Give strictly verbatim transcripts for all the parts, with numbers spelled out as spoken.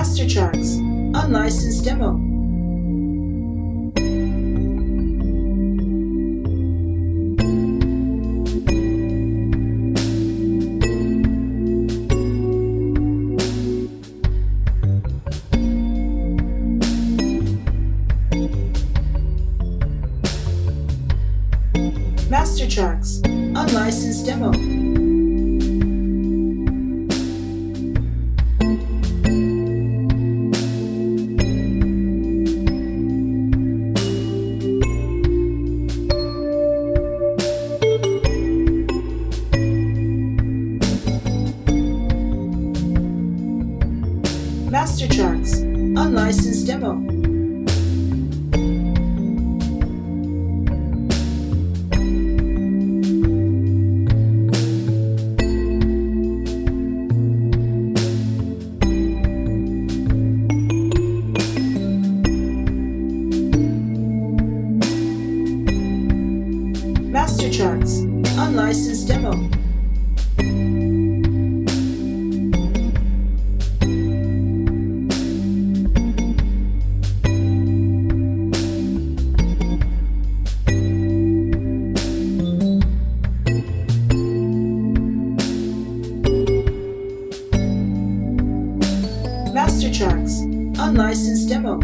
Master Tracks, unlicensed demo. Master Tracks, unlicensed demo. Master Tracks, unlicensed demo. Master Tracks, unlicensed demo. Master Tracks, unlicensed demo.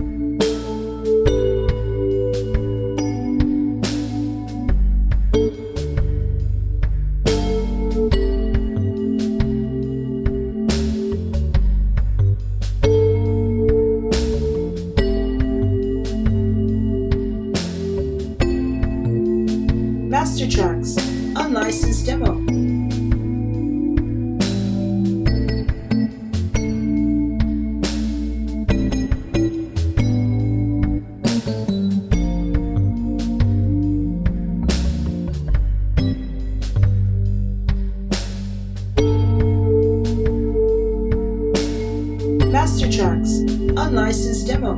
Master Tracks, unlicensed demo. Master Tracks, unlicensed demo.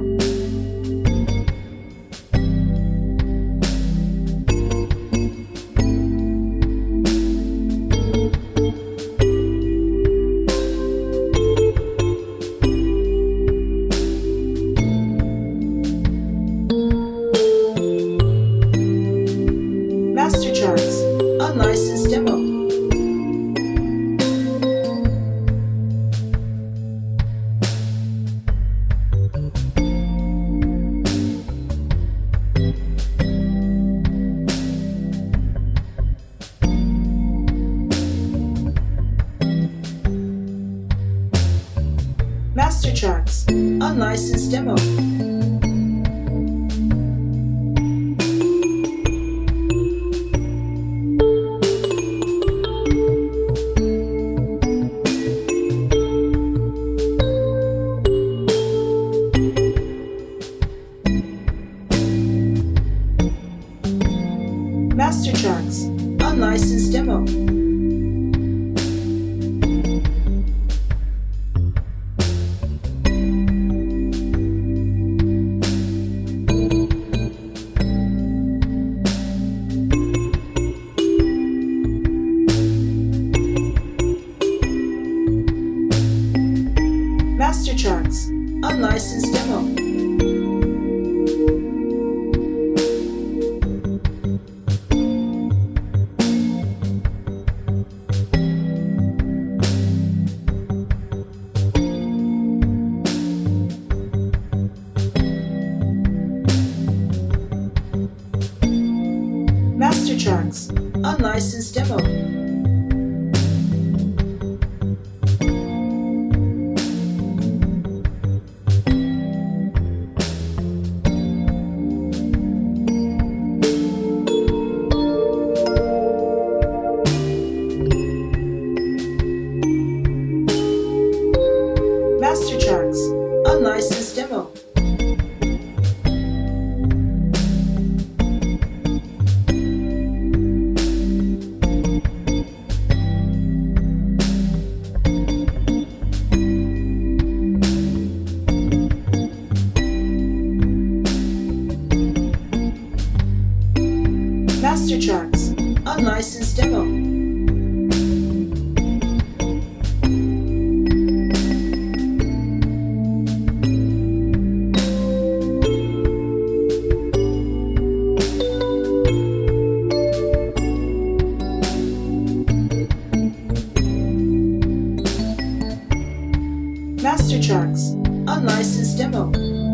Master Tracks, unlicensed demo. Master Tracks, unlicensed demo. Master Tracks, unlicensed demo. Master Tracks, unlicensed demo. Master Tracks, unlicensed demo. Master Tracks, unlicensed demo. Master Tracks, unlicensed demo. Master Tracks, unlicensed demo.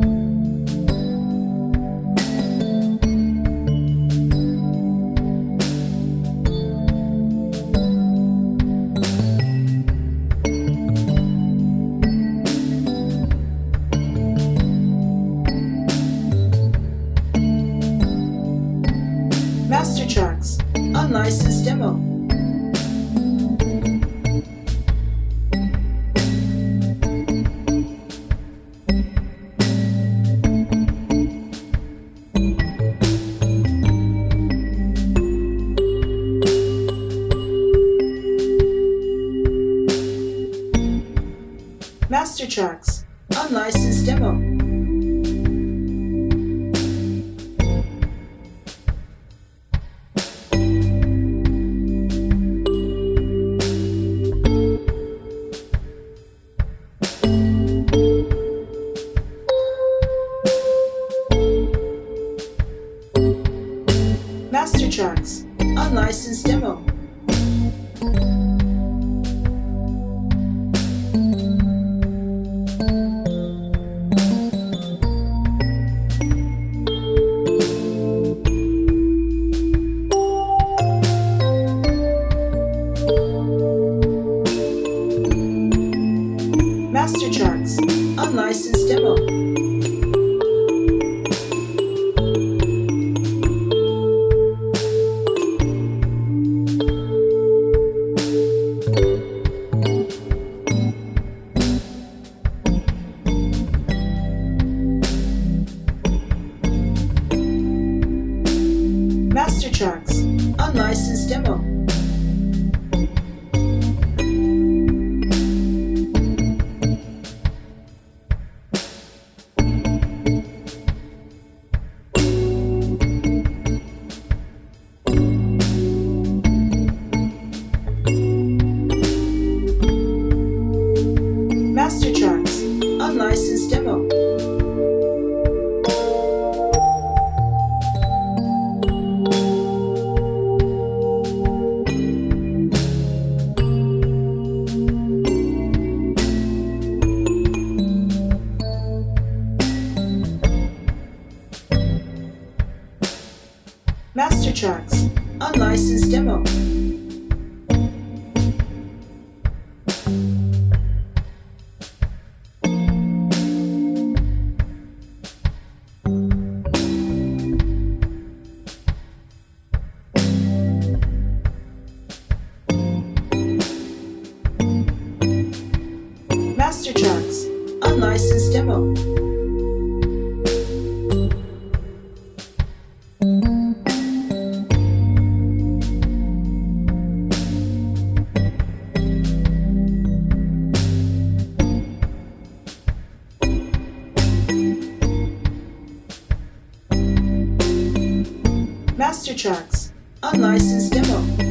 Master Tracks, unlicensed demo. Master Tracks, unlicensed demo. Master Tracks, unlicensed demo. Master Tracks, unlicensed demo. Master Tracks, unlicensed demo. Master Tracks, unlicensed demo. Master Tracks, unlicensed demo. Master Tracks, unlicensed demo. Master Tracks, unlicensed demo.